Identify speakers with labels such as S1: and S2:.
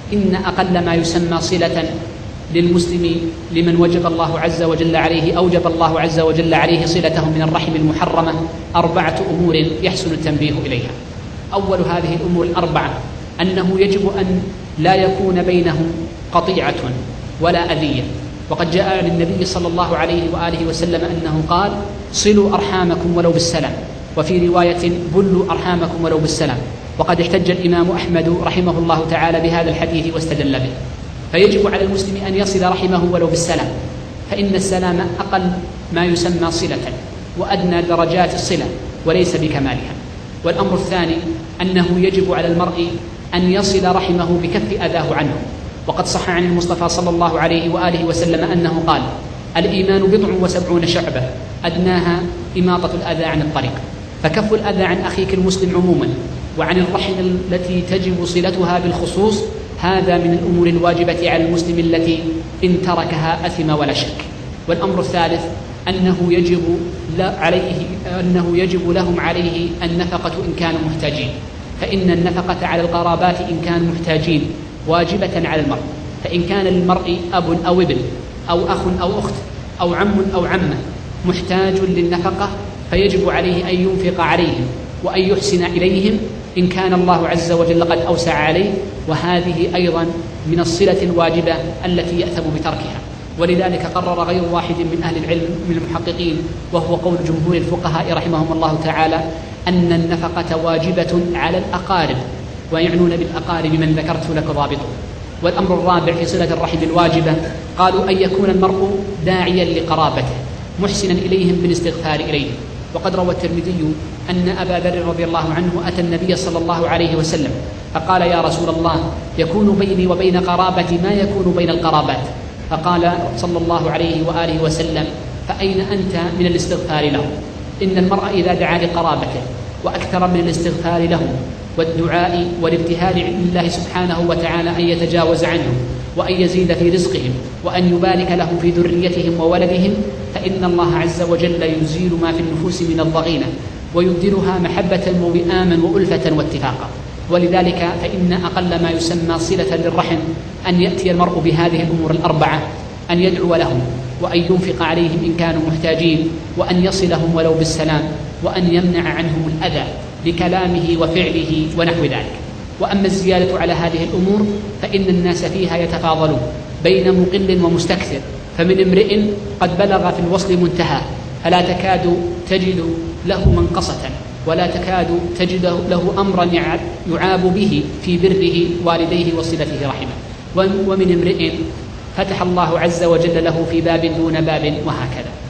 S1: إن أقل ما يسمى صلة للمسلم لمن وجب الله عز وجل عليه أوجب الله عز وجل عليه صلته من الرحم المحرمة 4 أمور يحسن التنبيه إليها. أول هذه الأمور الأربعة أنه يجب أن لا يكون بينهم قطيعة ولا أذية، وقد جاء للنبي صلى الله عليه وآله وسلم أنه قال: صلوا أرحامكم ولو بالسلام، وفي رواية: بلوا أرحامكم ولو بالسلام. وقد احتج الإمام أحمد رحمه الله تعالى بهذا الحديث واستدل به. فيجب على المسلم أن يصل رحمه ولو بالسلام، فإن السلام أقل ما يسمى صلة وأدنى درجات الصلة وليس بكمالها. والأمر الثاني أنه يجب على المرء أن يصل رحمه بكف أذاه عنه، وقد صح عن المصطفى صلى الله عليه وآله وسلم أنه قال: الإيمان 70 شعبة أدناها إماطة الأذى عن الطريق. فكف الأذى عن أخيك المسلم عموما وعن الرحم التي تجب صلتها بالخصوص هذا من الأمور الواجبة على المسلم التي إن تركها أثم ولا شك. والأمر الثالث أنه يجب لهم عليه النفقة إن كانوا محتاجين، فإن النفقة على القرابات إن كانوا محتاجين واجبة على المرء. فإن كان للمرء أب أو ابن أو أخ أو أخت أو عم أو عمة محتاج للنفقة فيجب عليه أن ينفق عليهم وأن يحسن إليهم إن كان الله عز وجل قد أوسع عليه، وهذه أيضا من الصلة الواجبة التي يأثم بتركها. ولذلك قرر غير واحد من أهل العلم من المحققين، وهو قول جمهور الفقهاء رحمهم الله تعالى، أن النفقة واجبة على الأقارب، ويعنون بالأقارب من ذكرت لك ضابطه. والأمر الرابع في صلة الرحم الواجبة قالوا أن يكون المرء داعيا لقرابته محسنا إليهم بالاستغفار إليهم. وقد روى الترمذي أن أبا ذر رضي الله عنه أتى النبي صلى الله عليه وسلم فقال: يا رسول الله، يكون بيني وبين قرابتي ما يكون بين القرابات. فقال صلى الله عليه وآله وسلم: فأين أنت من الاستغفار لهم؟ إن المرء إذا دعا لقرابته وأكثر من الاستغفار لهم والدعاء والابتهال لله سبحانه وتعالى أن يتجاوز عنهم وأن يزيد في رزقهم وأن يبارك لهم في ذريتهم وولدهم، فإن الله عز وجل يزيل ما في النفوس من الضغينة ويبدلها محبة ووئاما وألفة واتفاقا. ولذلك فإن أقل ما يسمى صلة للرحم أن يأتي المرء بهذه الأمور الأربعة: أن يدعو لهم، وأن ينفق عليهم إن كانوا محتاجين، وأن يصلهم ولو بالسلام، وأن يمنع عنهم الأذى بكلامه وفعله ونحو ذلك. وأما الزيادة على هذه الأمور فإن الناس فيها يتفاضلون بين مقل ومستكثر، فمن امرئ قد بلغ في الوصل منتهى فلا تكاد تجد له منقصة ولا تكاد تجد له أمرا يعاب به في بره والديه وصلته رحمه، ومن امرئ فتح الله عز وجل له في باب دون باب، وهكذا.